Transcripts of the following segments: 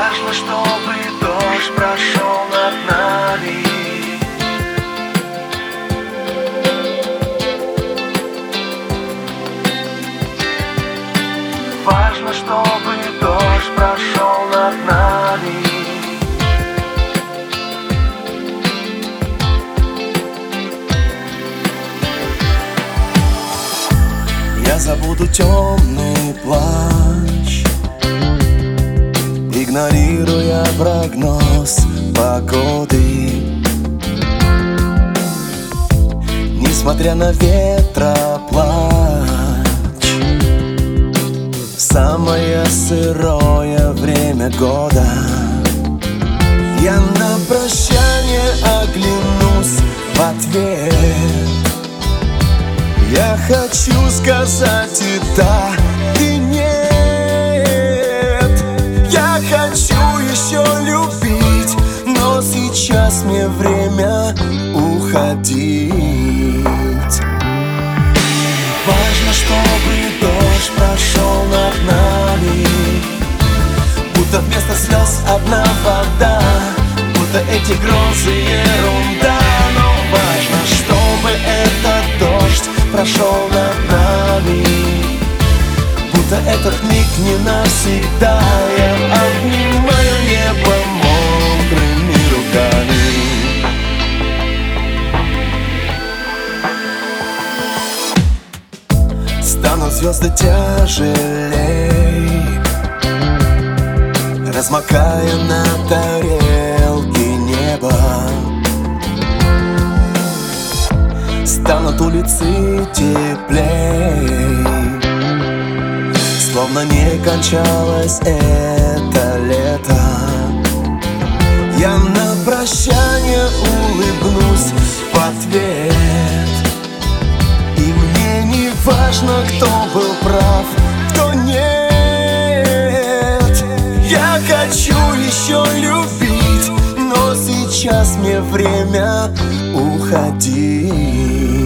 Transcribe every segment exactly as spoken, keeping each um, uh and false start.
Важно, чтобы дождь прошел над нами. Важно, чтобы дождь прошел над нами. Я забуду темный плащ, игнорируя прогноз погоды. Несмотря на ветроплач, самое сырое время года. Я на прощание оглянусь в ответ. Я хочу сказать и да, и нет. Я хочу еще любить, но сейчас мне время уходить. Важно, чтобы дождь прошел над нами, будто вместо слез одна вода, будто эти грозы ерунда. Но важно, чтобы этот дождь прошел над нами, будто этот миг не навсегда. Я обнимаю небо мокрыми руками. Станут звезды тяжелей, размокая на тарелке неба. Станут улицы теплей, словно не кончалось это лето. Я на прощание улыбнусь в ответ. И мне не важно, кто был прав, кто нет. Я хочу еще любить, но сейчас мне время уходить.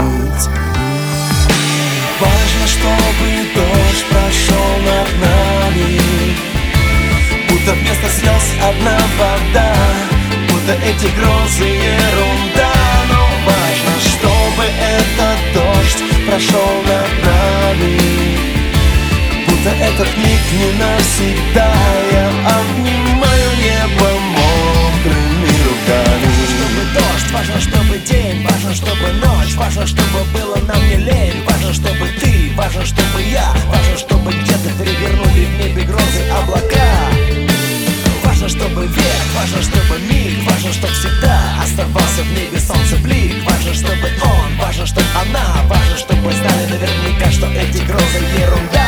Важно, чтобы дождь прошел над нами, будто вместо слез одна вода, будто эти грозы ерунда. Но важно, чтобы этот дождь прошел над нами, будто этот миг не навсегда. Я обнимаю небо мокрыми руками. Чтобы дождь, важно, чтобы день, важно, чтобы ночь, важно, чтобы было нам не лень, важно, чтобы ты, важно, чтобы я, важно, чтобы где-то перевернули в небе грозы облака. Важно, чтобы век, важно, чтобы миг, важно, чтобы всегда оставался в небе солнце блик. Важно, чтобы он, важно, чтобы она, важно, чтобы знали наверняка, что эти грозы ерунда.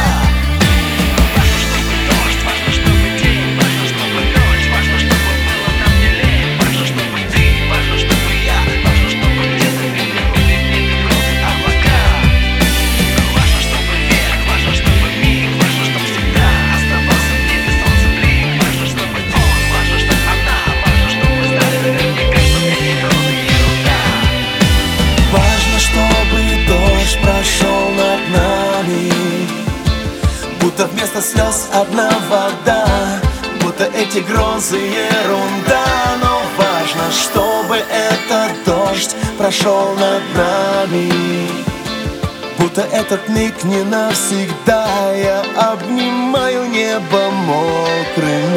Будто вместо слез одна вода, будто эти грозы ерунда. Но важно, чтобы этот дождь прошел над нами, будто этот миг не навсегда. Я обнимаю небо мокрым